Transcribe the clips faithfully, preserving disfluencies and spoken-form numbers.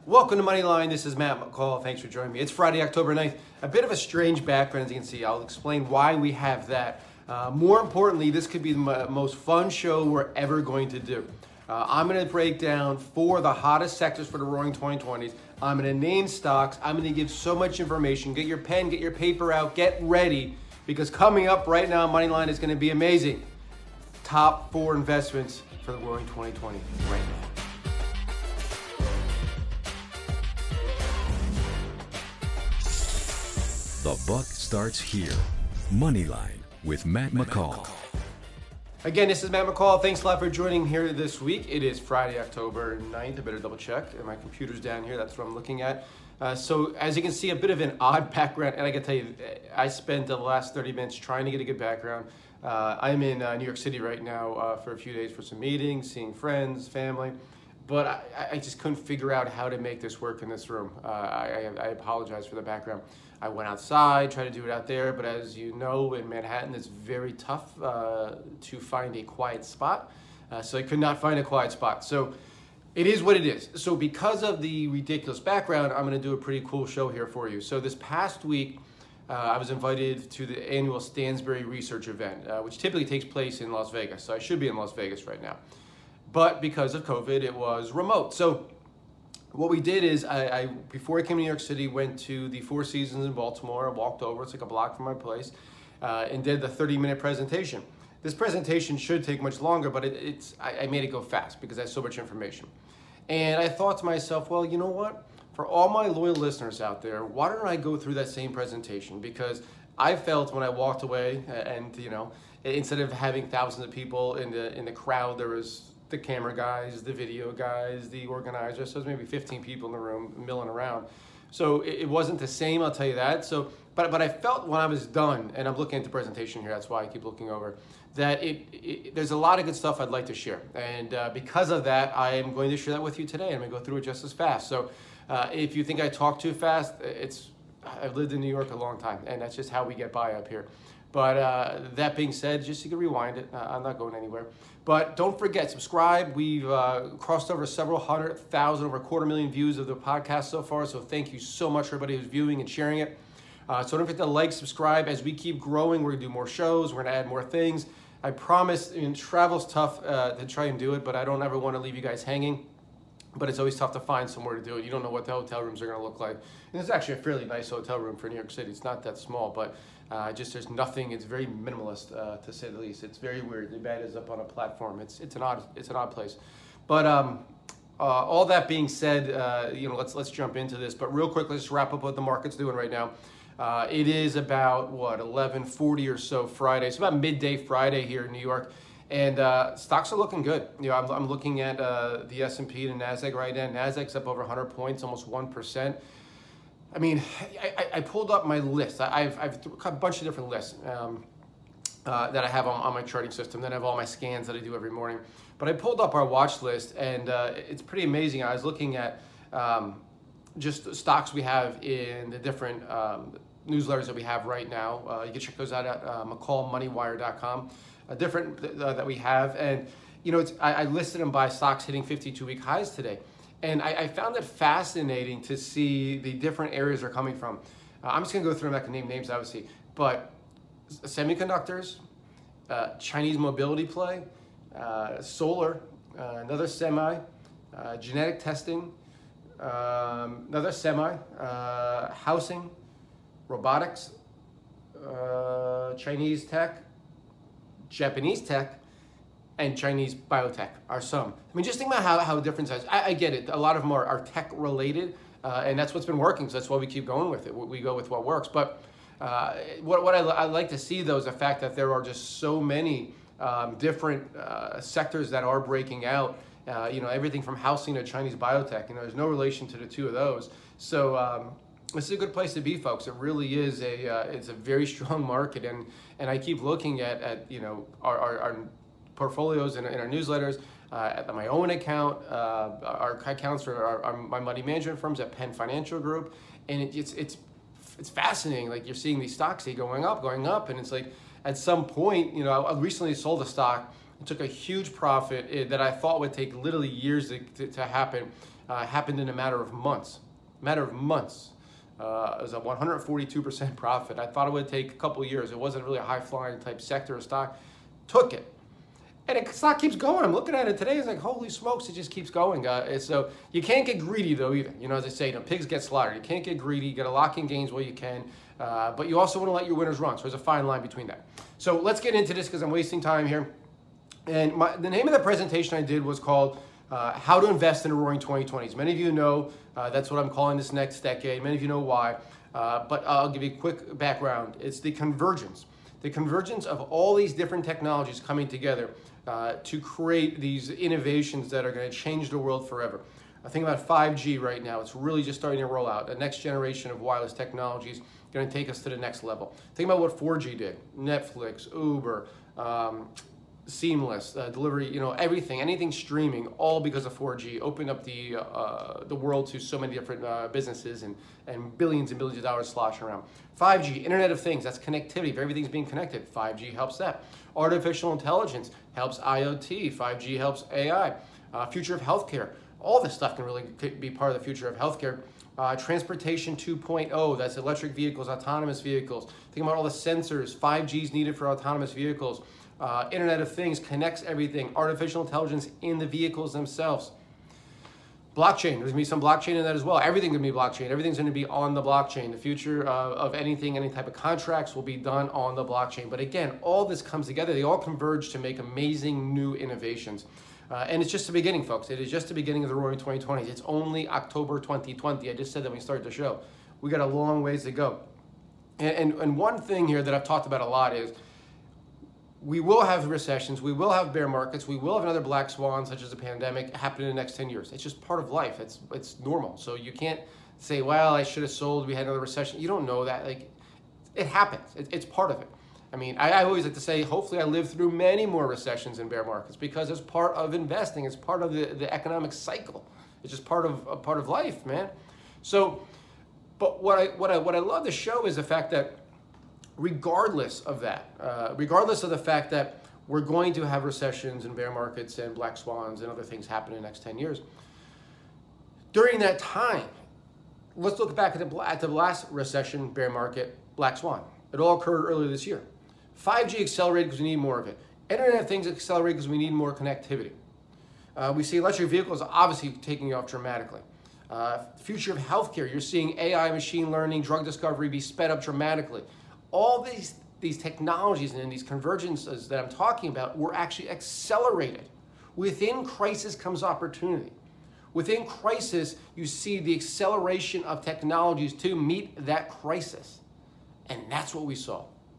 Welcome to Moneyline. This is Matt McCall. Thanks for joining me. It's Friday, October ninth. A bit of a strange background, as you can see. I'll explain why we have that. Uh, more importantly, this could be the m- most fun show we're ever going to do. Uh, I'm going to break down four of the hottest sectors for the roaring twenty twenties. I'm going to name stocks. I'm going to give so much information. Get your pen, get your paper out, get ready, because coming up right now, Moneyline is going to be amazing. Top four investments for the roaring twenty twenty right now. The buck starts here. Moneyline with Matt McCall. Again, this is Matt McCall. Thanks a lot for joining here this week. It is Friday, October ninth. I better double check. My computer's down here. That's what I'm looking at. Uh, so as you can see, a bit of an odd background. And I can tell you, I spent the last thirty minutes trying to get a good background. Uh, I'm in uh, New York City right now uh, for a few days for some meetings, seeing friends, family. But I, I just couldn't figure out how to make this work in this room. Uh, I, I apologize for the background. I went outside, tried to do it out there, but as you know, in Manhattan, it's very tough uh, to find a quiet spot. Uh, so I could not find a quiet spot. So it is what it is. So because of the ridiculous background, I'm going to do a pretty cool show here for you. So this past week, uh, I was invited to the annual Stansberry Research event, uh, which typically takes place in Las Vegas. So I should be in Las Vegas right now. But because of COVID, it was remote. So what we did is, I, I before I came to New York City, went to the Four Seasons in Baltimore. I walked over, it's like a block from my place, uh, and did the thirty minute presentation. This presentation should take much longer, but it, it's I, I made it go fast because I had so much information. And I thought to myself, well, you know what? For all my loyal listeners out there, why don't I go through that same presentation? Because I felt when I walked away, and you know, instead of having thousands of people in the in the crowd, there was the camera guys, the video guys, the organizers. So there's maybe fifteen people in the room milling around. So it, it wasn't the same, I'll tell you that. So, but but I felt when I was done, and I'm looking at the presentation here, that's why I keep looking over, that it, it there's a lot of good stuff I'd like to share. And uh, because of that, I am going to share that with you today. I'm going to go through it just as fast. So uh, if you think I talk too fast, it's I've lived in New York a long time, and that's just how we get by up here. But uh, that being said, just you can rewind it. Uh, I'm not going anywhere. But don't forget, subscribe. We've uh, crossed over several hundred thousand, over a quarter million views of the podcast so far. So thank you so much for everybody who's viewing and sharing it. Uh, so don't forget to like, subscribe. As we keep growing, we're going to do more shows. We're going to add more things. I promise, I mean, travel's tough uh, to try and do it, but I don't ever want to leave you guys hanging. But it's always tough to find somewhere to do it. You don't know what the hotel rooms are going to look like. And it's actually a fairly nice hotel room for New York City. It's not that small, but uh, just there's nothing. It's very minimalist, uh, to say the least. It's very weird. The bed is up on a platform. It's it's an odd it's an odd place. But um, uh, all that being said, uh, you know, let's let's jump into this. But real quick, let's wrap up what the market's doing right now. Uh, it is about what eleven forty or so Friday. It's about midday Friday here in New York. And uh, stocks are looking good. You know, I'm, I'm looking at uh, the S and P and NASDAQ right now. NASDAQ's up over one hundred points, almost one percent. I mean, I, I pulled up my list. I, I've, I've got a bunch of different lists um, uh, that I have on, on my charting system. Then I have all my scans that I do every morning. But I pulled up our watch list, and uh, it's pretty amazing. I was looking at um, just stocks we have in the different um, newsletters that we have right now. Uh, you can check those out at uh, mccall moneywire dot com. Uh, different uh, that we have, and you know, it's, I, I listed them by stocks hitting fifty-two week highs today, and I, I found it fascinating to see the different areas they're coming from. Uh, I'm just gonna go through them. I can name names, obviously, but semiconductors, uh, Chinese mobility play, uh, solar, uh, another semi, uh, genetic testing, um, another semi, uh, housing, robotics, uh, Chinese tech, Japanese tech, and Chinese biotech are some. I mean, just think about how, how different size. I, I get it. A lot of them are, are tech related, uh, and that's what's been working. So that's why we keep going with it. We go with what works. But uh, what, what I, I like to see, though, is the fact that there are just so many um, different uh, sectors that are breaking out. Uh, you know, everything from housing to Chinese biotech. You know, there's no relation to the two of those. So um, this is a good place to be, folks. It really is a uh, it's a very strong market, and and I keep looking at at you know our our, our portfolios and, and our newsletters, uh, at my own account, uh, our accounts for our, our, my money management firms at Penn Financial Group, and it, it's it's it's fascinating. Like, you're seeing these stocks they going up, going up, and it's like at some point, you know, I recently sold a stock. It took a huge profit it, that I thought would take literally years to, to, to happen. uh, happened in a matter of months. A matter of months. Uh, it was a one hundred forty-two percent profit. I thought it would take a couple of years. It wasn't really a high-flying type sector or stock. Took it. And the stock keeps going. I'm looking at it today. It's like, holy smokes, it just keeps going. Uh, so you can't get greedy, though, either. You know, as I say, you know, pigs get slaughtered. You can't get greedy. You got to lock in gains while you can. Uh, but you also want to let your winners run. So there's a fine line between that. So let's get into this because I'm wasting time here. And my, the name of the presentation I did was called uh, How to Invest in a Roaring twenty twenties. Many of you know uh, that's what I'm calling this next decade. Many of you know why. Uh, but I'll give you a quick background. It's the convergence. The convergence of all these different technologies coming together uh, to create these innovations that are going to change the world forever. I think about five G right now. It's really just starting to roll out. The next generation of wireless technologies going to take us to the next level. Think about what four G did. Netflix, Uber, um, Seamless, uh, delivery, you know, everything, anything streaming, all because of four G, opened up the uh, the world to so many different uh, businesses and, and billions and billions of dollars sloshing around. five G, Internet of Things, that's connectivity. If everything's being connected, five G helps that. Artificial intelligence helps I O T, five G helps A I. Uh, future of healthcare, all this stuff can really be part of the future of healthcare. Uh, transportation two point oh, that's electric vehicles, autonomous vehicles. Think about all the sensors, five G is needed for autonomous vehicles. Uh, Internet of Things connects everything. Artificial intelligence in the vehicles themselves. Blockchain, there's going to be some blockchain in that as well. Everything's going to be blockchain. Everything's going to be on the blockchain. The future uh, of anything, any type of contracts will be done on the blockchain. But again, all this comes together. They all converge to make amazing new innovations. Uh, and it's just the beginning, folks. It is just the beginning of the Roaring twenty twenties. It's only October twenty twenty. I just said that when we started the show. We got a long ways to go. And, and, and one thing here that I've talked about a lot is we will have recessions, we will have bear markets, we will have another black swan such as a pandemic happen in the next ten years. It's just part of life. It's it's normal. So you can't say, well, I should have sold, we had another recession. You don't know that. Like, it happens. It, it's part of it. I mean, I, I always like to say, hopefully I live through many more recessions and bear markets because it's part of investing. It's part of the, the economic cycle. It's just part of a part of life, man. So, but what I what I what I love to show is the fact that regardless of that, uh, regardless of the fact that we're going to have recessions and bear markets and black swans and other things happen in the next ten years, during that time, let's look back at the, at the last recession, bear market, black swan. It all occurred earlier this year. five G accelerated because we need more of it. Internet of Things accelerated because we need more connectivity. Uh, we see electric vehicles obviously taking off dramatically. Uh, future of healthcare, you're seeing A I, machine learning, drug discovery be sped up dramatically. All these, these technologies and these convergences that I'm talking about were actually accelerated. Within crisis comes opportunity. Within crisis, you see the acceleration of technologies to meet that crisis. And that's what we saw.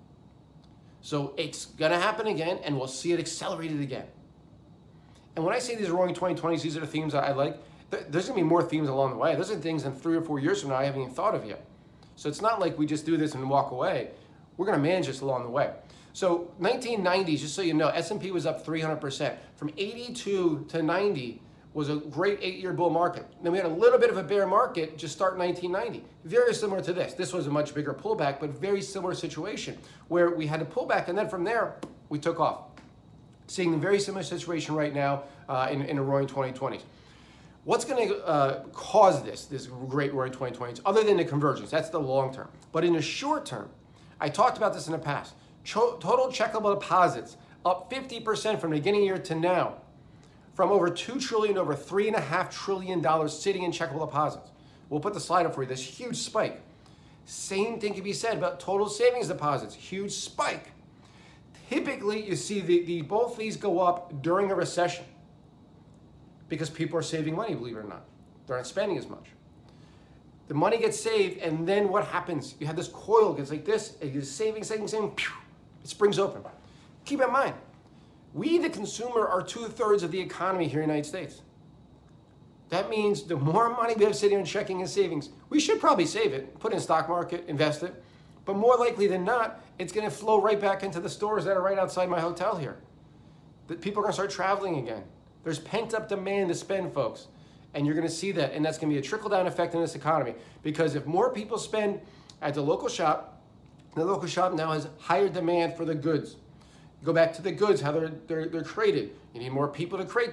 So it's going to happen again, and we'll see it accelerated again. And when I say these roaring twenty twenties, these are the themes I like. There's going to be more themes along the way. Those are things in three or four years from now I haven't even thought of yet. So it's not like we just do this and walk away. We're going to manage this along the way. So nineteen nineties, just so you know, S and P was up three hundred percent. From eighty-two to ninety was a great eight-year bull market. Then we had a little bit of a bear market just start nineteen ninety. Very similar to this. This was a much bigger pullback, but very similar situation where we had a pullback, and then from there, we took off. Seeing a very similar situation right now uh, in, in a roaring twenty twenties. What's going to uh, cause this, this great roaring twenty twenties, other than the convergence? That's the long term. But in the short term, I talked about this in the past. Cho- total checkable deposits up fifty percent from the beginning of the year to now, from over two trillion dollars to over three point five trillion dollars sitting in checkable deposits. We'll put the slide up for you, this huge spike. Same thing can be said about total savings deposits, huge spike. Typically, you see the, the both these go up during a recession because people are saving money, believe it or not. They're not spending as much. The money gets saved, and then what happens? You have this coil, it gets like this, it gets saving, saving, saving, pew, it springs open. Keep in mind, we, the consumer, are two-thirds of the economy here in the United States. That means the more money we have sitting in checking and savings, we should probably save it, put it in stock market, invest it, but more likely than not, it's going to flow right back into the stores that are right outside my hotel here. That people are going to start traveling again. There's pent-up demand to spend, folks. And you're going to see that, and that's going to be a trickle-down effect in this economy. Because if more people spend at the local shop, the local shop now has higher demand for the goods. Go back to the goods, how they're, they're, they're created. You need more people to create them.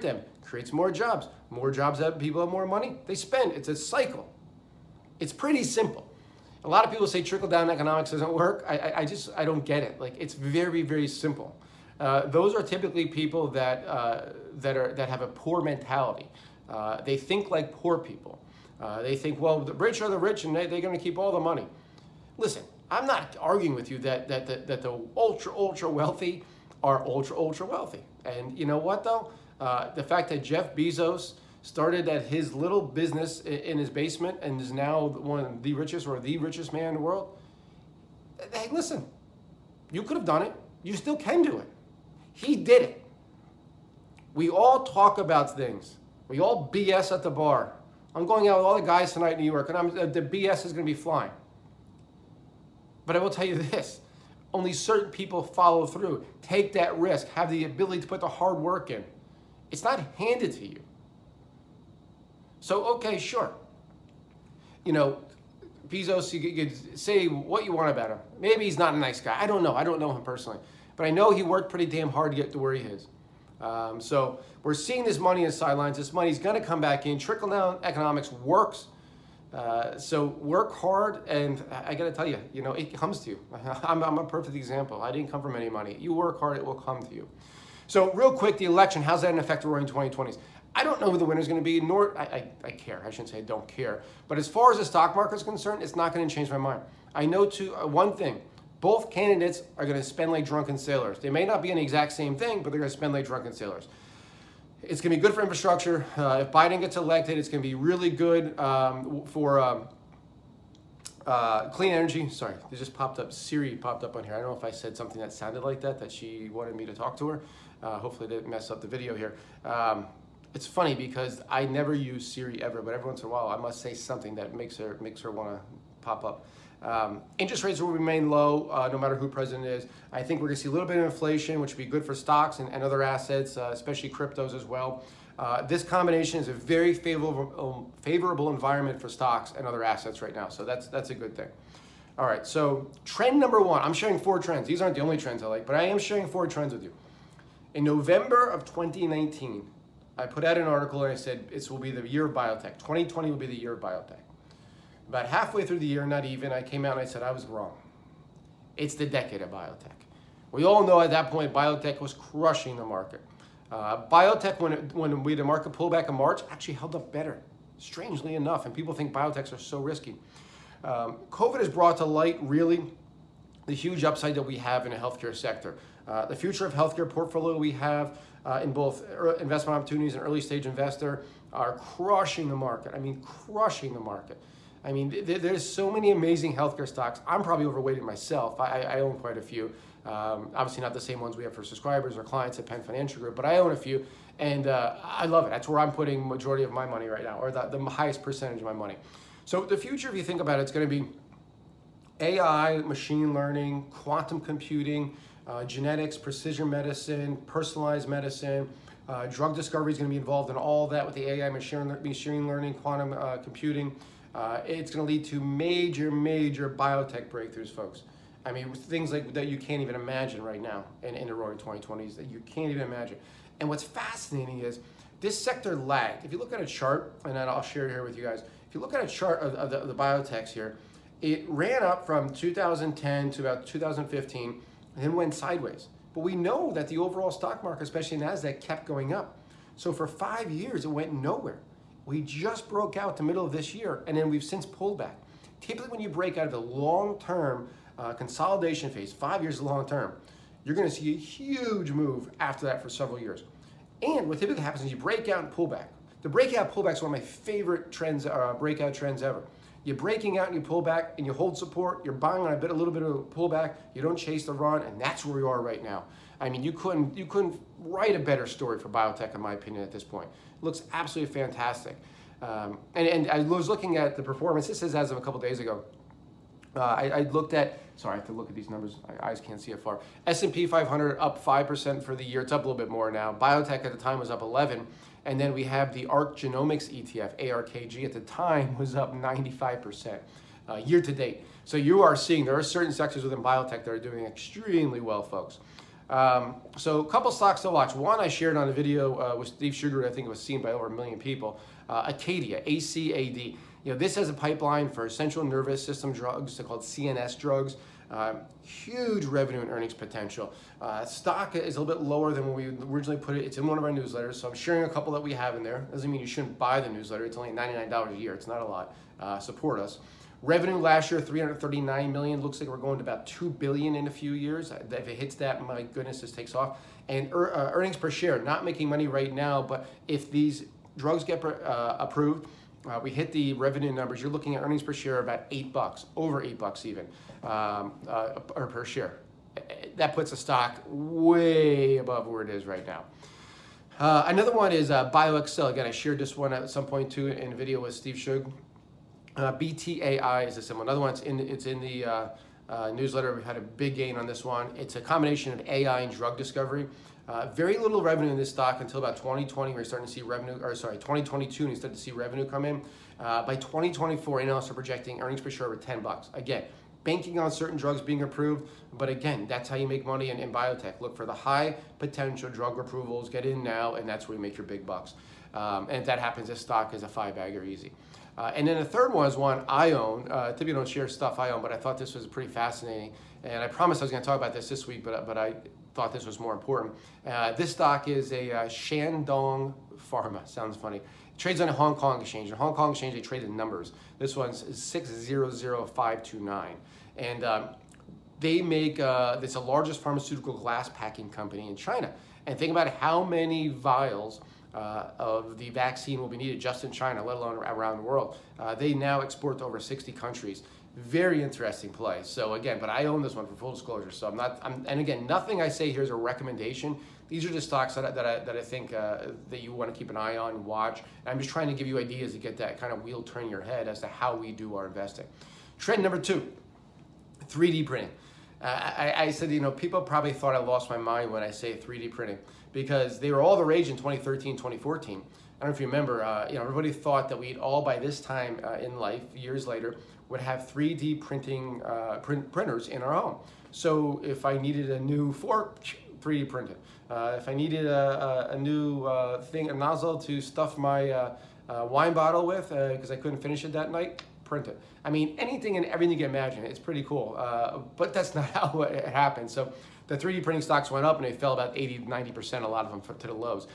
creates more jobs. More jobs, have people have more money, they spend. It's a cycle. It's pretty simple. A lot of people say trickle-down economics doesn't work. I, I, I just, I don't get it. Like, it's very, very simple. Uh, those are typically people that, uh, that, are, that have a poor mentality. Uh, they think like poor people. Uh, they think, well, the rich are the rich and they, they're going to keep all the money. Listen, I'm not arguing with you that, that, that, that the ultra, ultra wealthy are ultra, ultra wealthy. And you know what, though? Uh, the fact that Jeff Bezos started at his little business in, in his basement and is now one of the richest or the richest man in the world. Hey, listen, you could have done it. You still can do it. He did it. We all talk about things. We all B S at the bar. I'm going out with all the guys tonight in New York, and I'm, uh, the B S is going to be flying. But I will tell you this. Only certain people follow through, take that risk, have the ability to put the hard work in. It's not handed to you. So, okay, sure. You know, Bezos, you could say what you want about him. Maybe he's not a nice guy. I don't know. I don't know him personally. But I know he worked pretty damn hard to get to where he is. Um, so we're seeing this money in the sidelines. This money's going to come back in. Trickle-down economics works. Uh, so work hard, and I got to tell you, you know, it comes to you. I'm, I'm a perfect example. I didn't come from any money. You work hard, it will come to you. So real quick, the election, how's that going to affect the roaring twenty twenties? I don't know who the winner is going to be, nor I, I, I care. I shouldn't say I don't care. But as far as the stock market is concerned, it's not going to change my mind. I know to uh, one thing. Both candidates are going to spend like drunken sailors. They may not be an exact same thing, but they're going to spend like drunken sailors. It's going to be good for infrastructure. Uh, if Biden gets elected, it's going to be really good um, for um, uh, clean energy. Sorry, it just popped up. Siri popped up on here. I don't know if I said something that sounded like that, that she wanted me to talk to her. Uh, hopefully it didn't mess up the video here. Um, it's funny because I never use Siri ever, but every once in a while I must say something that makes her, makes her want to pop up. Um, interest rates will remain low uh, no matter who president is. I think we're going to see a little bit of inflation, which would be good for stocks and, and other assets, uh, especially cryptos as well. Uh, this combination is a very favorable, um, favorable environment for stocks and other assets right now. So that's, that's a good thing. All right, so trend number one. I'm sharing four trends. These aren't the only trends I like, but I am sharing four trends with you. In November of twenty nineteen, I put out an article and I said this will be the year of biotech. twenty twenty will be the year of biotech. About halfway through the year, not even, I came out and I said I was wrong. It's the decade of biotech. We all know at that point biotech was crushing the market. Uh, biotech, when, it, when we had a market pullback in March, actually held up better, strangely enough, and people think biotechs are so risky. Um, COVID has brought to light, really, the huge upside that we have in the healthcare sector. Uh, the future of healthcare portfolio we have uh, in both investment opportunities and early stage investor are crushing the market. I mean, crushing the market. I mean, th- there's so many amazing healthcare stocks. I'm probably overweighted myself. I, I own quite a few. Um, obviously not the same ones we have for subscribers or clients at Penn Financial Group, but I own a few, and uh, I love it. That's where I'm putting majority of my money right now, or the, the highest percentage of my money. So the future, if you think about it, it's going to be A I, machine learning, quantum computing, uh, genetics, precision medicine, personalized medicine. Uh, drug discovery is going to be involved in all that with the A I, machine, machine learning, quantum uh, computing. Uh, it's going to lead to major, major biotech breakthroughs, folks. I mean, things like that you can't even imagine right now in, in the roaring twenty twenties, that you can't even imagine. And what's fascinating is this sector lagged. If you look at a chart, and I'll share it here with you guys. If you look at a chart of, of, the, of the biotechs here, it ran up from two thousand ten to about two thousand fifteen, and then went sideways. But we know that the overall stock market, especially NASDAQ, kept going up. So for five years, it went nowhere. We just broke out the middle of this year, and then we've since pulled back. Typically, when you break out of the long-term uh, consolidation phase, five years long-term, you're going to see a huge move after that for several years. And what typically happens is you break out and pull back. The breakout pullback is one of my favorite trends, uh, breakout trends ever. You're breaking out and you pull back and you hold support. You're buying on a bit, a little bit of a pullback. You don't chase the run, and that's where we are right now. I mean, you couldn't you couldn't write a better story for biotech, in my opinion, at this point. It looks absolutely fantastic. Um, and, and I was looking at the performance. This is as of a couple days ago. Uh, I, I looked at, sorry, I have to look at these numbers. My eyes can't see it far. S and P five hundred up five percent for the year. It's up a little bit more now. Biotech at the time was up eleven. And then we have the ARK Genomics E T F, A R K G, at the time was up ninety-five percent uh, year to date. So you are seeing there are certain sectors within biotech that are doing extremely well, folks. Um, so a couple stocks to watch. One I shared on a video uh, with Steve Sugar. I think it was seen by over a million people. Uh, Acadia, A C A D. You know, this has a pipeline for central nervous system drugs. They're called C N S drugs. Uh, huge revenue and earnings potential. Uh, stock is a little bit lower than when we originally put it. It's in one of our newsletters, so I'm sharing a couple that we have in there. Doesn't mean you shouldn't buy the newsletter. It's only ninety-nine dollars a year. It's not a lot. Uh, support us. Revenue last year, three hundred thirty-nine million dollars. Looks like we're going to about two billion dollars in a few years. If it hits that, my goodness, this takes off. And er, uh, earnings per share, not making money right now, but if these drugs get uh, approved, uh, we hit the revenue numbers, you're looking at earnings per share about eight bucks, over eight bucks even, um, uh, or per share. That puts the stock way above where it is right now. Uh, another one is uh, BioXcel. Again, I shared this one at some point too in a video with Steve Shug. Uh, B T A I is a symbol. Another one, it's in, it's in the uh, uh, newsletter. We had a big gain on this one. It's a combination of A I and drug discovery. Uh, very little revenue in this stock until about twenty twenty. We're starting to see revenue, or sorry, twenty twenty-two, and you start to see revenue come in. Uh, by twenty twenty-four, analysts are projecting earnings per share over ten bucks. Again, banking on certain drugs being approved, but again, that's how you make money in, in biotech. Look for the high potential drug approvals, get in now, and that's where you make your big bucks. Um, and if that happens, this stock is a five bagger easy. Uh, and then the third one is one I own. Uh, typically don't share stuff I own, but I thought this was pretty fascinating. And I promised I was going to talk about this this week, but, but I thought this was more important. Uh, this stock is a uh, Shandong Pharma. Sounds funny. It trades on a Hong Kong exchange. In Hong Kong exchange, they trade in numbers. This one's six zero zero five two nine. And um, they make, uh, it's the largest pharmaceutical glass packing company in China. And think about how many vials Uh, of the vaccine will be needed just in China, let alone around the world. Uh, they now export to over sixty countries. Very interesting play. So again, but I own this one for full disclosure. So I'm not, I'm, and again, nothing I say here is a recommendation. These are just stocks that I, that I, that I think uh, that you want to keep an eye on and watch. And I'm just trying to give you ideas to get that kind of wheel turning your head as to how we do our investing. Trend number two, three D printing. Uh, I, I said, you know, people probably thought I lost my mind when I say three D printing because they were all the rage in twenty thirteen, twenty fourteen. I don't know if you remember, uh, you know, everybody thought that we'd all by this time uh, in life, years later, would have three D printing uh, print, printers in our home. So if I needed a new fork, three D printed. Uh, if I needed a, a, a new uh, thing, a nozzle to stuff my uh, uh, wine bottle with because uh, I couldn't finish it that night, print it. I mean, anything and everything you can imagine. It's pretty cool, uh, but that's not how it happened. So the three D printing stocks went up and they fell about eighty, ninety percent, a lot of them to the lows.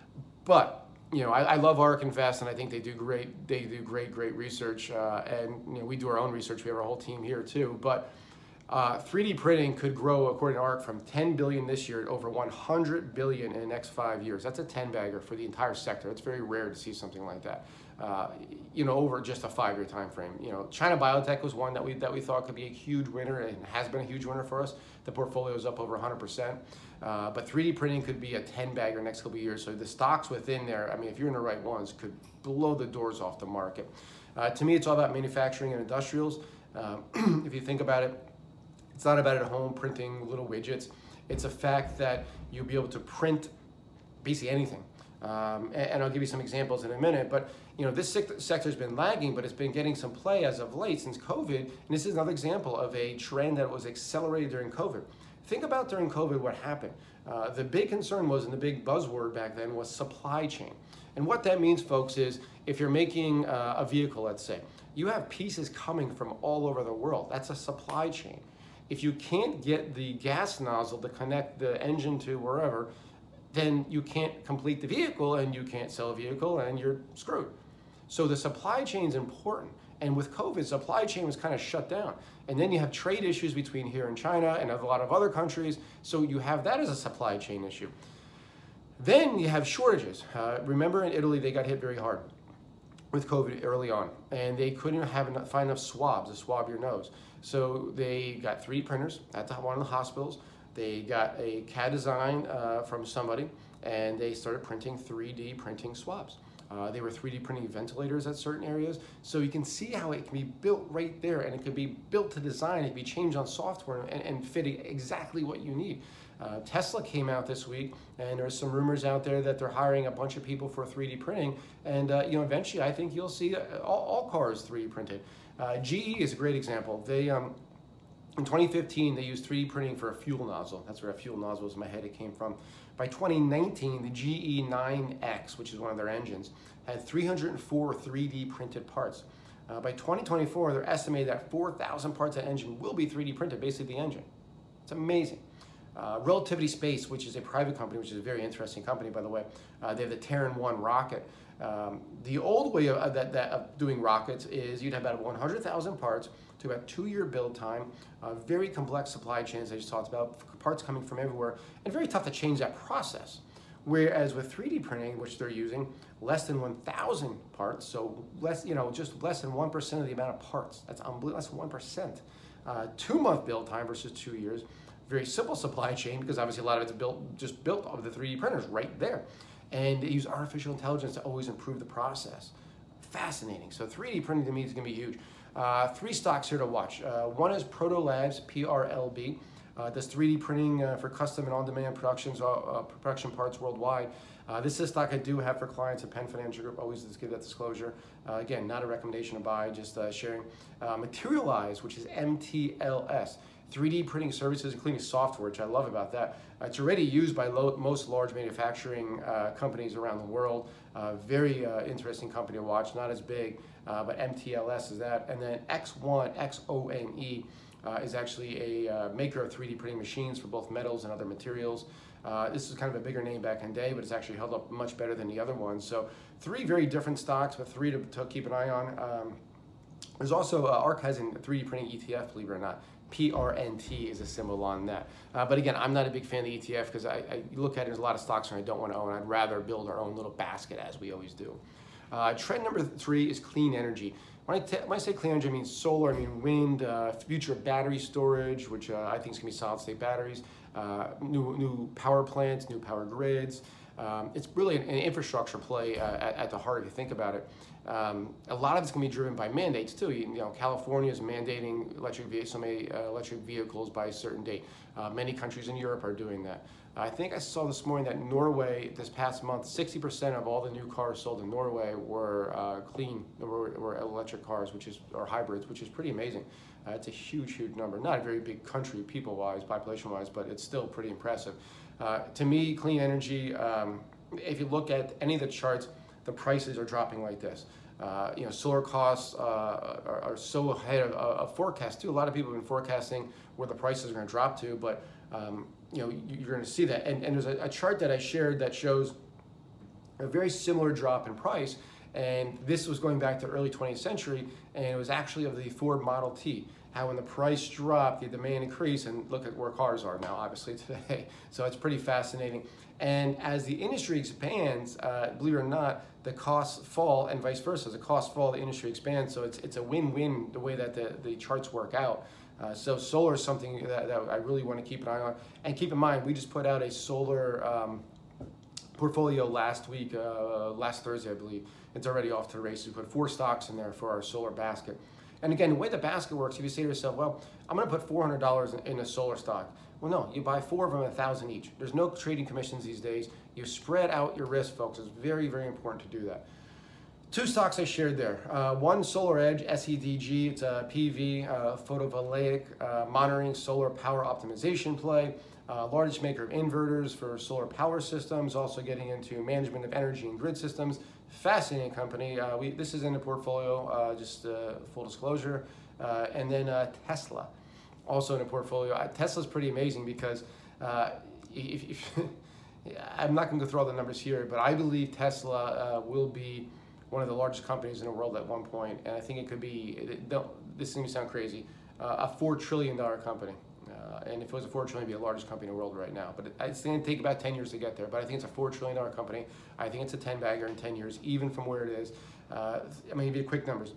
But, you know, I, I love ARK Invest and I think they do great, they do great, great research. Uh, and, you know, we do our own research. We have our whole team here too. But uh, three D printing could grow, according to ARK, from ten billion dollars this year to over one hundred billion dollars in the next five years. That's a ten bagger for the entire sector. It's very rare to see something like that. Uh, you know, over just a five-year time frame. You know, China Biotech was one that we that we thought could be a huge winner and has been a huge winner for us. The portfolio is up over one hundred percent. Uh, but three D printing could be a ten bagger next couple of years. So the stocks within there, I mean, if you're in the right ones, could blow the doors off the market. Uh, to me, it's all about manufacturing and industrials. Uh, if you think about it, it's not about at home printing little widgets. It's a fact that you'll be able to print basically anything. Um, and, and I'll give you some examples in a minute, but you know, this sector has been lagging, but it's been getting some play as of late since COVID. And this is another example of a trend that was accelerated during COVID. Think about during COVID what happened. Uh, the big concern was, and the big buzzword back then was supply chain. And what that means, folks, is if you're making uh, a vehicle, let's say, you have pieces coming from all over the world. That's a supply chain. If you can't get the gas nozzle to connect the engine to wherever, then you can't complete the vehicle and you can't sell a vehicle and you're screwed. So the supply chain is important. And with COVID, supply chain was kind of shut down. And then you have trade issues between here and China and a lot of other countries. So you have that as a supply chain issue. Then you have shortages. Uh, remember in Italy, they got hit very hard with COVID early on. And they couldn't have enough, find enough swabs to swab your nose. So they got three D printers at the, one of the hospitals. They got a C A D design uh, from somebody, and they started printing three D printing swabs. Uh, they were three D printing ventilators at certain areas. So you can see how it can be built right there, and it could be built to design, it can be changed on software and, and fit exactly what you need. Uh, Tesla came out this week, and there's some rumors out there that they're hiring a bunch of people for three D printing. And uh, you know, eventually I think you'll see all, all cars three D printed. Uh, G E is a great example. They um, In twenty fifteen, they used three D printing for a fuel nozzle. That's where a fuel nozzle was in my head, it came from. By twenty nineteen, the G E nine X, which is one of their engines, had three hundred four three D printed parts. Uh, by twenty twenty-four, they're estimated that four thousand parts of the engine will be three D printed, basically the engine. It's amazing. Uh, Relativity Space, which is a private company, which is a very interesting company, by the way. Uh, they have the Terran one rocket. Um, the old way of, that, that, of doing rockets is you'd have about one hundred thousand parts to about two-year build time, uh, very complex supply chains I just talked about, parts coming from everywhere, and very tough to change that process. Whereas with three D printing, which they're using, less than one thousand parts, so less, you know, just less than one percent of the amount of parts. That's unbelievable, less than one percent. Uh, two-month build time versus two years. Very simple supply chain, because obviously a lot of it's built just built of the three D printers right there. And they use artificial intelligence to always improve the process. Fascinating. So three D printing to me is going to be huge. Uh, three stocks here to watch. Uh, one is Proto Labs, P R L B. Uh, does three D printing uh, for custom and on-demand productions, uh, uh, production parts worldwide. Uh, this is a stock I do have for clients at Penn Financial Group. Always just give that disclosure. Uh, again, not a recommendation to buy, just uh, sharing. Uh, Materialize, which is M T L S. three D printing services, including software, which I love about that. Uh, it's already used by lo- most large manufacturing uh, companies around the world. Uh, very uh, interesting company to watch, not as big, uh, but M T L S is that. And then X one, X O N E, uh, is actually a uh, maker of three D printing machines for both metals and other materials. Uh, this is kind of a bigger name back in the day, but it's actually held up much better than the other ones. So three very different stocks, but three to, to keep an eye on. Um, there's also uh, ARK has a three D printing E T F, believe it or not. P R N T is a symbol on that. Uh, but again, I'm not a big fan of the E T F because I, I look at it, there's a lot of stocks and I don't want to own. I'd rather build our own little basket as we always do. Uh, trend number three is clean energy. When I, t- when I say clean energy, I mean solar, I mean wind, uh, future battery storage, which uh, I think is going to be solid state batteries, uh, new, new power plants, new power grids. Um, it's really an, an infrastructure play uh, at, at the heart if you think about it. Um, a lot of it's going to be driven by mandates too. You, you know, California is mandating electric vehicles, so many uh, electric vehicles by a certain date. Uh, many countries in Europe are doing that. I think I saw this morning that Norway, this past month, sixty percent of all the new cars sold in Norway were uh, clean, were, were electric cars, which is or hybrids, which is pretty amazing. Uh, it's a huge, huge number. Not a very big country, people-wise, population-wise, but it's still pretty impressive. Uh, to me, clean energy. Um, if you look at any of the charts, the prices are dropping like this. Uh, you know, solar costs uh, are, are so ahead of, of forecast too. A lot of people have been forecasting where the prices are going to drop to, but um, you know, you're going to see that. And, and there's a, a chart that I shared that shows a very similar drop in price. And this was going back to early twentieth century, and it was actually of the Ford Model T. How when the price dropped, the demand increased, and look at where cars are now, obviously, today. So it's pretty fascinating. And as the industry expands, uh, believe it or not, the costs fall and vice versa. As the costs fall, the industry expands. So it's it's a win-win the way that the, the charts work out. Uh, so solar is something that, that I really want to keep an eye on. And keep in mind, we just put out a solar um, portfolio last week, uh, last Thursday, I believe. It's already off to the races. We put four stocks in there for our solar basket. And again, the way the basket works, if you say to yourself, well, I'm going to put four hundred dollars in, in a solar stock. Well, no, you buy four of them at one thousand dollars each. There's no trading commissions these days. You spread out your risk, folks. It's very, very important to do that. Two stocks I shared there. Uh, one, Solar Edge, S E D G. It's a P V, uh, photovoltaic uh, monitoring solar power optimization play. Uh, largest maker of inverters for solar power systems, also getting into management of energy and grid systems. Fascinating company. Uh, we, this is in the portfolio, uh, just uh, full disclosure. Uh, and then uh, Tesla, also in the portfolio. Uh, Tesla's pretty amazing because uh, if, if I'm not going to go through all the numbers here, but I believe Tesla uh, will be one of the largest companies in the world at one point, and I think it could be, it, don't, this is going to sound crazy, uh, a four trillion dollars company. Uh, and if it was a four trillion dollars, it'd be the largest company in the world right now. But it, it's going to take about ten years to get there. But I think it's a four trillion dollars company. I think it's a ten bagger in ten years, even from where it is. Uh, I'm going to give you quick numbers.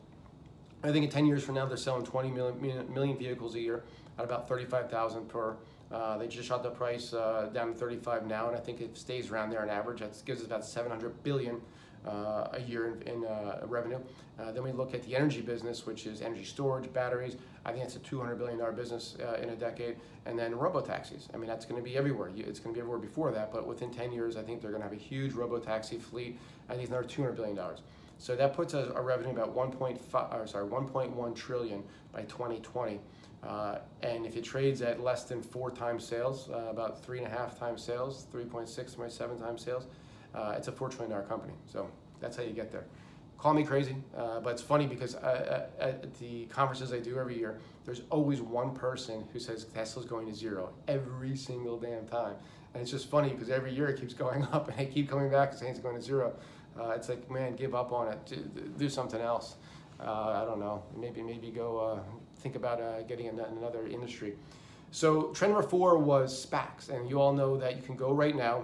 I think in ten years from now, they're selling twenty million, million vehicles a year at about thirty-five thousand per. Uh, they just shot the price uh, down to thirty-five now, and I think it stays around there on average. That gives us about seven hundred billion uh, a year in, in uh, revenue. Uh, then we look at the energy business, which is energy storage, batteries. I think it's a two hundred billion dollars business uh, in a decade. And then robo-taxis. I mean, that's going to be everywhere. It's going to be everywhere before that, but within ten years, I think they're going to have a huge robo-taxi fleet. I think it's another two hundred billion dollars. So that puts us our revenue about one point five, or sorry, one point one trillion by twenty twenty. Uh, and if it trades at less than four times sales, uh, about three and a half times sales, three point six, three point seven times sales, uh, it's a four trillion dollar company. So that's how you get there. Call me crazy, uh, but it's funny because I, I, at the conferences I do every year, there's always one person who says Tesla's going to zero every single damn time. And it's just funny because every year it keeps going up and they keep coming back and saying it's going to zero. Uh, it's like, man, give up on it. Do, do something else. Uh, I don't know. Maybe maybe go uh, think about uh, getting in another industry. So trend number four was SPACs. And you all know that you can go right now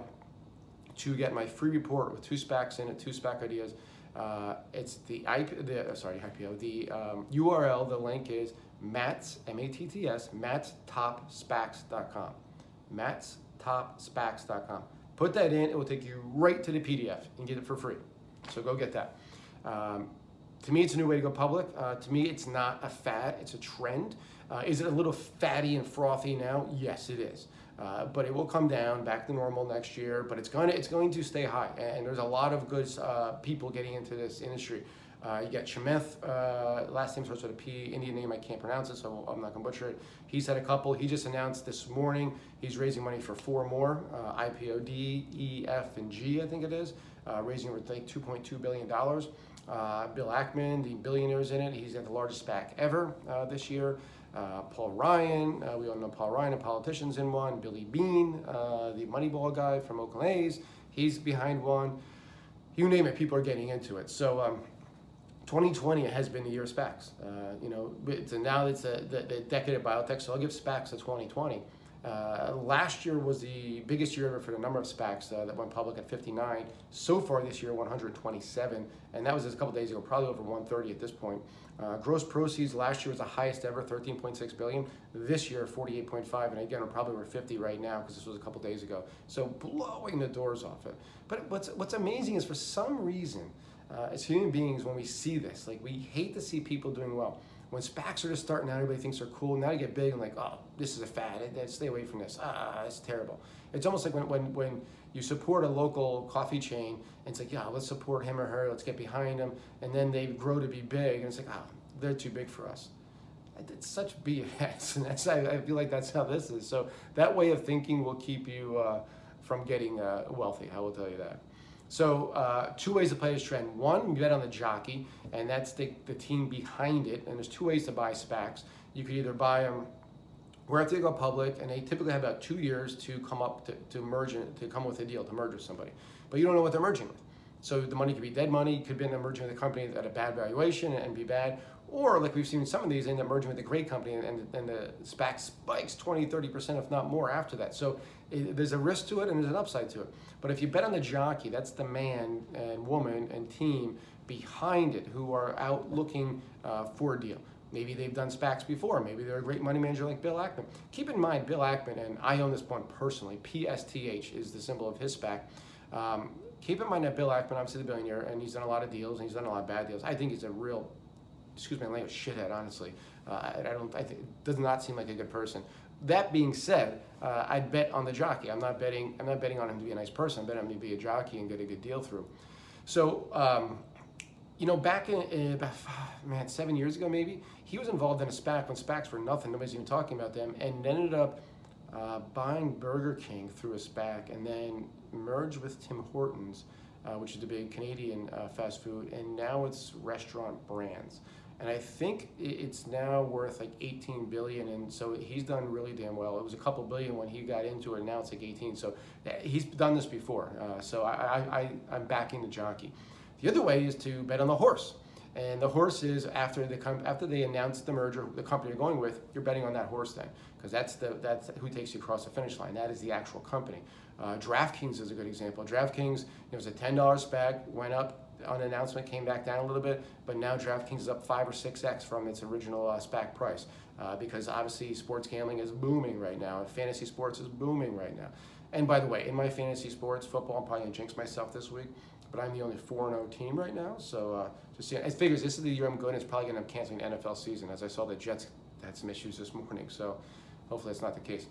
to get my free report with two SPACs in it, two SPAC ideas. Uh, it's the, I P, the uh, sorry, I P O. The um, U R L, the link is Matt's, M A T T S, Matt's Top Spacs dot com. Matt's Top Spacs dot com. Put that in, it will take you right to the P D F and get it for free. So go get that. Um, to me, it's a new way to go public. Uh, to me, it's not a fad, it's a trend. Uh, is it a little fatty and frothy now? Yes, it is. Uh, but it will come down back to normal next year, but it's going to, it's going to stay high. And there's a lot of good uh, people getting into this industry. Uh, you got Chamath, uh, last name starts with a P, Indian name, I can't pronounce it, so I'm not going to butcher it. He's had a couple. He just announced this morning he's raising money for four more, uh, I P O D, E, F, and G, I think it is, uh, raising over like two point two billion dollars. Uh, Bill Ackman, the billionaire's in it. He's got the largest SPAC ever uh, this year. Uh, Paul Ryan, uh, we all know Paul Ryan, a politician's in one. Billy Beane, uh, the Moneyball guy from Oakland A's, he's behind one. You name it, people are getting into it. So um, twenty twenty has been the year of SPACs. Uh, you know, it's a, now it's a, the, the decade of biotech, so I'll give SPACs to twenty twenty. Uh, last year was the biggest year ever for the number of SPACs uh, that went public at fifty-nine. So far this year, one hundred twenty-seven, and that was just a couple days ago, probably over one thirty at this point. Uh, gross proceeds last year was the highest ever, thirteen point six billion dollars. This year, forty-eight point five, and again, we're probably over fifty right now because this was a couple days ago. So blowing the doors off it. But what's what's amazing is for some reason, uh, as human beings, when we see this, like we hate to see people doing well. When SPACs are just starting out, everybody thinks they're cool. Now you get big and like, oh, this is a fad. Stay away from this. Ah, it's terrible. It's almost like when, when, when you support a local coffee chain and it's like, yeah, let's support him or her. Let's get behind them. And then they grow to be big. And it's like, oh, they're too big for us. It's such B S. And that's, I, I feel like that's how this is. So that way of thinking will keep you uh, from getting uh, wealthy. I will tell you that. So uh, two ways to play this trend. One, you bet on the jockey, and that's the, the team behind it. And there's two ways to buy SPACs. You could either buy them where they go public, and they typically have about two years to come up to, to merge, in, to come with a deal, to merge with somebody. But you don't know what they're merging with. So the money could be dead money, could be in merging with a company at a bad valuation and be bad. Or like we've seen some of these end up merging with a great company and, and, and the SPAC spikes twenty, thirty percent, if not more after that. So it, there's a risk to it and there's an upside to it. But if you bet on the jockey, that's the man and woman and team behind it who are out looking uh, for a deal. Maybe they've done SPACs before. Maybe they're a great money manager like Bill Ackman. Keep in mind, Bill Ackman, and I own this one personally, P S T H is the symbol of his SPAC. Um, keep in mind that Bill Ackman, obviously the billionaire, and he's done a lot of deals and he's done a lot of bad deals. I think he's a real, excuse my language, shithead, honestly. Uh, I, I don't, I think, does not seem like a good person. That being said, uh, I'd bet on the jockey. I'm not betting. I'm not betting on him to be a nice person. I'm betting on him to be a jockey and get a good deal through. So, um, you know, back in, in about man seven years ago, maybe he was involved in a SPAC when SPACs were nothing. Nobody's even talking about them, and ended up uh, buying Burger King through a SPAC, and then merged with Tim Hortons, uh, which is the big Canadian uh, fast food, and now it's Restaurant Brands. And I think it's now worth like eighteen billion, and so he's done really damn well. It was a couple billion when he got into it, and now it's like eighteen. So he's done this before. Uh, so I, I, I'm backing the jockey. The other way is to bet on the horse, and the horse is after the com- after they announce the merger, the company you're going with, you're betting on that horse then, because that's the that's who takes you across the finish line. That is the actual company. Uh, DraftKings is a good example. DraftKings, it was a ten dollar SPAC, went up on an announcement, came back down a little bit, but now DraftKings is up five or six X from its original uh, SPAC price uh, because obviously sports gambling is booming right now, and fantasy sports is booming right now. And by the way, in my fantasy sports football, I'm probably gonna jinx myself this week, but I'm the only four and oh team right now. So uh, just seeing, it figures this is the year I'm good, and it's probably gonna end up canceling the N F L season, as I saw the Jets had some issues this morning. So hopefully that's not the case.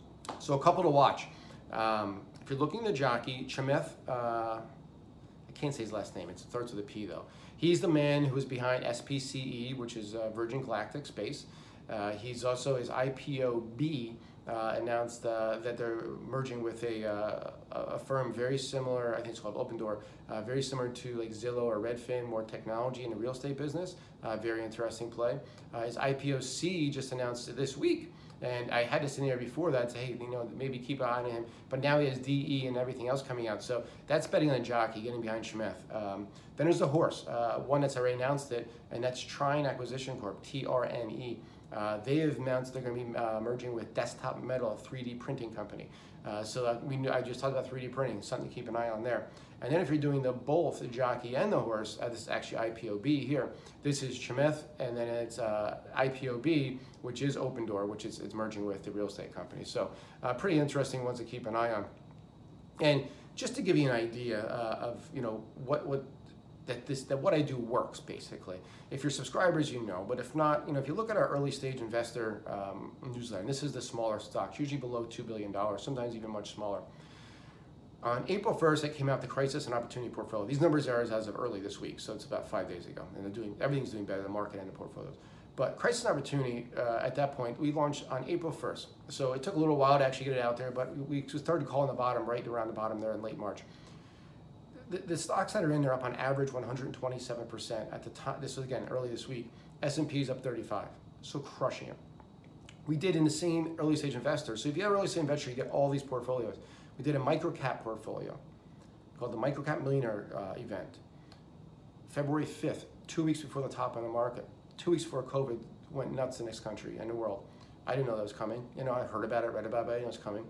So a couple to watch. Um, if you're looking at the jockey, Chamath, uh, I can't say his last name. It starts with a P though. He's the man who is behind S P C E, which is uh, Virgin Galactic Space. Uh, he's also his I P O B uh, announced uh, that they're merging with a, uh, a firm very similar. I think it's called Opendoor, uh, very similar to like Zillow or Redfin, more technology in the real estate business. Uh, very interesting play. Uh, his I P O C just announced this week. And I had to sit there before that, say, hey, you know, maybe keep an eye on him. But now he has D E and everything else coming out. So that's betting on a jockey, getting behind Chamath. Um, then there's the horse, uh, one that's already announced it, and that's Trine Acquisition Corp, T R N E. Uh, they have announced they're going to be uh, merging with Desktop Metal, a three D printing company. Uh, so that we knew, I just talked about three D printing, something to keep an eye on there. And then if you're doing the both, the jockey and the horse, uh, this is actually I P O B here. This is Chamath, and then it's uh, I P O B, which is Opendoor, which is it's merging with the real estate company. So uh, pretty interesting ones to keep an eye on. And just to give you an idea uh, of you know what what that this that what I do works basically. If you're subscribers, you know, but if not, you know, if you look at our early stage investor um, newsletter, and this is the smaller stocks, usually below two billion dollars, sometimes even much smaller. On April first, it came out the Crisis and Opportunity Portfolio. These numbers are as of early this week, so it's about five days ago, and they're doing everything's doing better, the market and the portfolios. But Crisis and Opportunity, uh, at that point, we launched on April first. So it took a little while to actually get it out there, but we started calling the bottom right around the bottom there in late March. The, the stocks that are in there up on average one hundred twenty-seven percent at the time. This was again early this week. S and P's up thirty-five, so crushing it. We did in the same early stage investor. So if you have early stage investor, you get all these portfolios. We did a microcap portfolio called the Microcap Millionaire uh, event. February fifth, two weeks before the top of the market, two weeks before COVID went nuts in this country and the world. I didn't know that was coming. You know, I heard about it, read about it, I knew it was coming.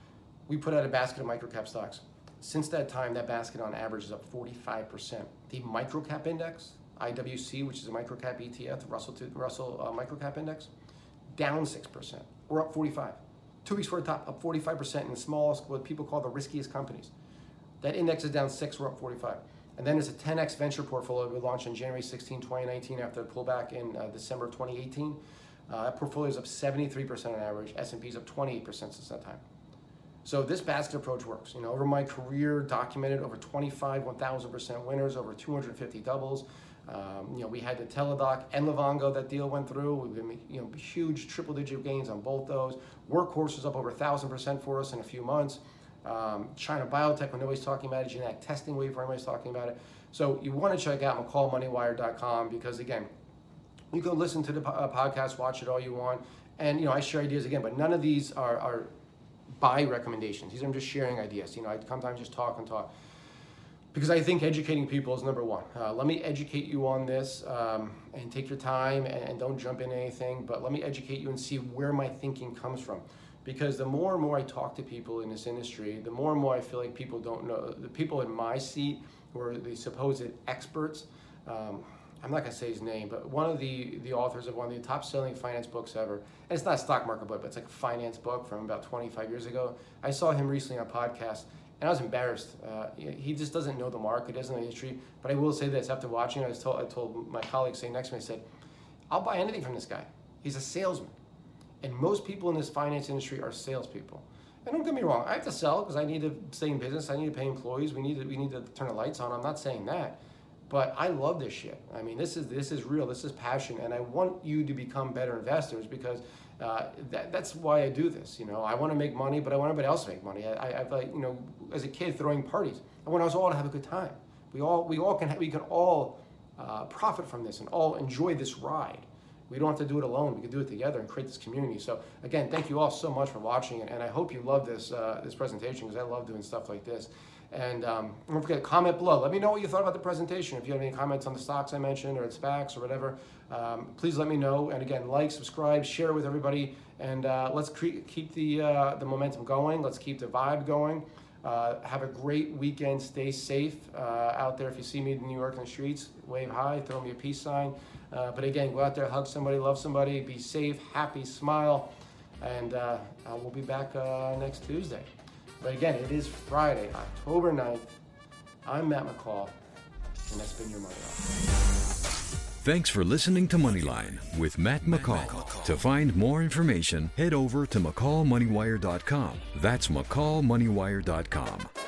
We put out a basket of microcap stocks. Since that time, that basket on average is up forty-five percent. The microcap index, I W C, which is a microcap E T F, the Russell, Russell uh, microcap index, down six percent. We're up forty-five. Two weeks for a top, up forty-five percent in the smallest, what people call the riskiest companies. That index is down six, we're up forty-five. And then there's a ten X venture portfolio we launched on January sixteenth, twenty nineteen after the pullback in uh, December twenty eighteen. Uh, that portfolio is up seventy-three percent on average. S and P's up twenty-eight percent since that time. So this basket approach works. You know, over my career, documented over twenty-five one thousand percent winners, over two hundred fifty doubles. Um, you know, we had the Teladoc and Livongo, that deal went through. We've been, you know, huge triple-digit gains on both those. Workhorse was up over one thousand percent for us in a few months. Um, China Biotech, when nobody's talking about it, genetic testing wave, when everybody's talking about it. So you want to check out McCall Money Wire dot com because, again, you can listen to the uh, podcast, watch it all you want. And, you know, I share ideas again, but none of these are, are buy recommendations. These are I'm just sharing ideas. You know, I sometimes just talk and talk. Because I think educating people is number one. Uh, let me educate you on this um, and take your time and, and don't jump into anything, but let me educate you and see where my thinking comes from. Because the more and more I talk to people in this industry, the more and more I feel like people don't know, the people in my seat who are the supposed experts, um, I'm not gonna say his name, but one of the, the authors of one of the top selling finance books ever, and it's not a stock market book, but it's like a finance book from about twenty-five years ago. I saw him recently on a podcast, and I was embarrassed. Uh, he just doesn't know the market, doesn't know the industry. But I will say this, after watching it, I, was told, I told my colleague sitting next to me, I said, I'll buy anything from this guy. He's a salesman. And most people in this finance industry are salespeople. And don't get me wrong, I have to sell because I need to stay in business, I need to pay employees, we need to, we need to turn the lights on. I'm not saying that. But I love this shit. I mean, this is this is real, this is passion, and I want you to become better investors because uh, that, that's why I do this. You know, I want to make money, but I want everybody else to make money. I, I, I've like, you know, as a kid throwing parties, I want us all to have a good time. We all we all can have, we can all uh, profit from this and all enjoy this ride. We don't have to do it alone. We can do it together and create this community. So again, thank you all so much for watching, and, and I hope you love this uh, this presentation because I love doing stuff like this. And um, don't forget, comment below. Let me know what you thought about the presentation. If you have any comments on the stocks I mentioned or its SPACs or whatever, um, please let me know. And again, like, subscribe, share with everybody, and uh, let's cre- keep the uh, the momentum going. Let's keep the vibe going. Uh, have a great weekend. Stay safe uh, out there. If you see me in New York in the streets, wave hi, throw me a peace sign. Uh, but again, go out there, hug somebody, love somebody, be safe, happy, smile, and uh, uh, we'll be back uh, next Tuesday. But again, it is Friday, October ninth. I'm Matt McCall, and that's been your Money Line. Thanks for listening to Moneyline with Matt McCall. To find more information, head over to McCall Money Wire dot com. That's McCall Money Wire dot com.